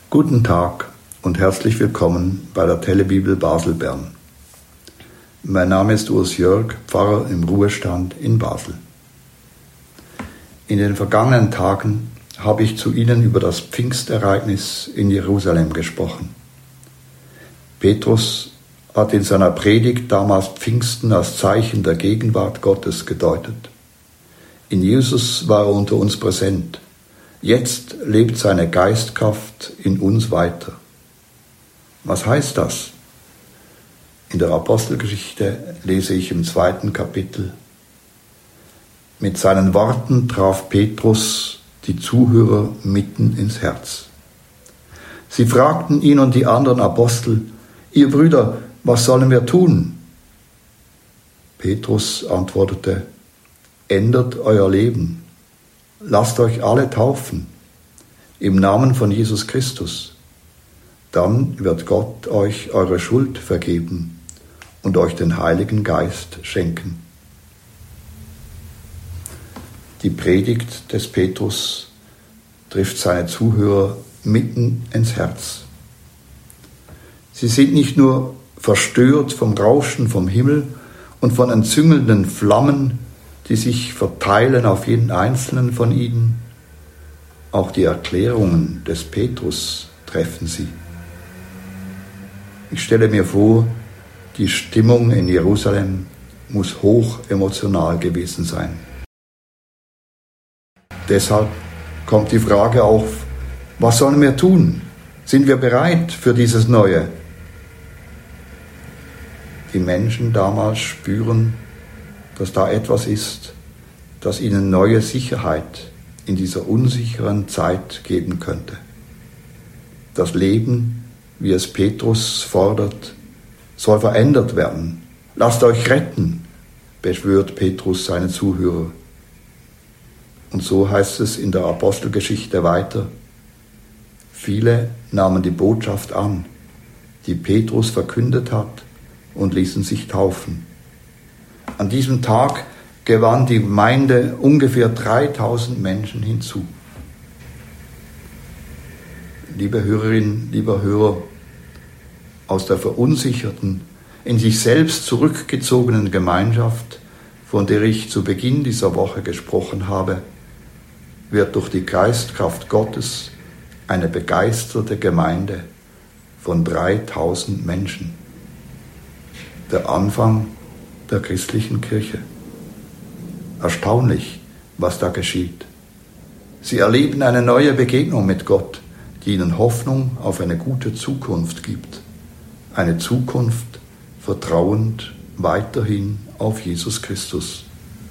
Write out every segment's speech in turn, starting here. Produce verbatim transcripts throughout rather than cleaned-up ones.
Guten Tag und herzlich willkommen bei der Telebibel Basel-Bern. Mein Name ist Urs Jörg, Pfarrer im Ruhestand in Basel. In den vergangenen Tagen habe ich zu Ihnen über das Pfingstereignis in Jerusalem gesprochen. Petrus hat in seiner Predigt damals Pfingsten als Zeichen der Gegenwart Gottes gedeutet. In Jesus war er unter uns präsent. Jetzt lebt seine Geistkraft in uns weiter. Was heißt das? In der Apostelgeschichte lese ich im zweiten Kapitel: Mit seinen Worten traf Petrus die Zuhörer mitten ins Herz. Sie fragten ihn und die anderen Apostel: Ihr Brüder, was sollen wir tun? Petrus antwortete: Ändert euer Leben. Lasst euch alle taufen im Namen von Jesus Christus. Dann wird Gott euch eure Schuld vergeben und euch den Heiligen Geist schenken. Die Predigt des Petrus trifft seine Zuhörer mitten ins Herz. Sie sind nicht nur verstört vom Rauschen vom Himmel und von entzüngelnden Flammen, die sich verteilen auf jeden einzelnen von ihnen. Auch die Erklärungen des Petrus treffen sie. Ich stelle mir vor, die Stimmung in Jerusalem muss hoch emotional gewesen sein. Deshalb kommt die Frage auf: Was sollen wir tun? Sind wir bereit für dieses Neue? Die Menschen damals spüren, dass da etwas ist, das ihnen neue Sicherheit in dieser unsicheren Zeit geben könnte. Das Leben, wie es Petrus fordert, soll verändert werden. Lasst euch retten, beschwört Petrus seine Zuhörer. Und so heißt es in der Apostelgeschichte weiter: Viele nahmen die Botschaft an, die Petrus verkündet hat, und ließen sich taufen. An diesem Tag gewann die Gemeinde ungefähr dreitausend Menschen hinzu. Liebe Hörerinnen, lieber Hörer, aus der verunsicherten, in sich selbst zurückgezogenen Gemeinschaft, von der ich zu Beginn dieser Woche gesprochen habe, wird durch die Geistkraft Gottes eine begeisterte Gemeinde von dreitausend Menschen. Der Anfang der christlichen Kirche. Erstaunlich, was da geschieht. Sie erleben eine neue Begegnung mit Gott, die ihnen Hoffnung auf eine gute Zukunft gibt. Eine Zukunft vertrauend weiterhin auf Jesus Christus.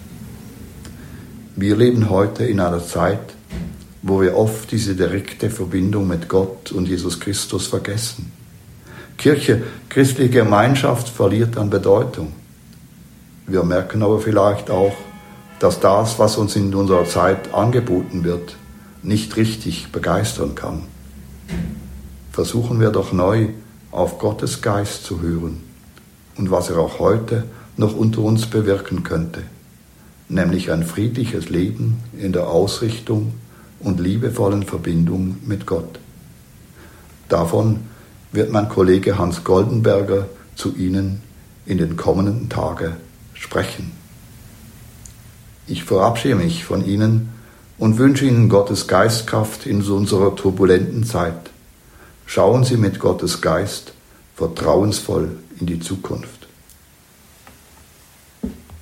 Wir leben heute in einer Zeit, wo wir oft diese direkte Verbindung mit Gott und Jesus Christus vergessen. Kirche, christliche Gemeinschaft verliert an Bedeutung. Wir merken aber vielleicht auch, dass das, was uns in unserer Zeit angeboten wird, nicht richtig begeistern kann. Versuchen wir doch neu auf Gottes Geist zu hören und was er auch heute noch unter uns bewirken könnte, nämlich ein friedliches Leben in der Ausrichtung und liebevollen Verbindung mit Gott. Davon wird mein Kollege Hans Goldenberger zu Ihnen in den kommenden Tagen sprechen. Ich verabschiede mich von Ihnen und wünsche Ihnen Gottes Geistkraft in unserer turbulenten Zeit. Schauen Sie mit Gottes Geist vertrauensvoll in die Zukunft.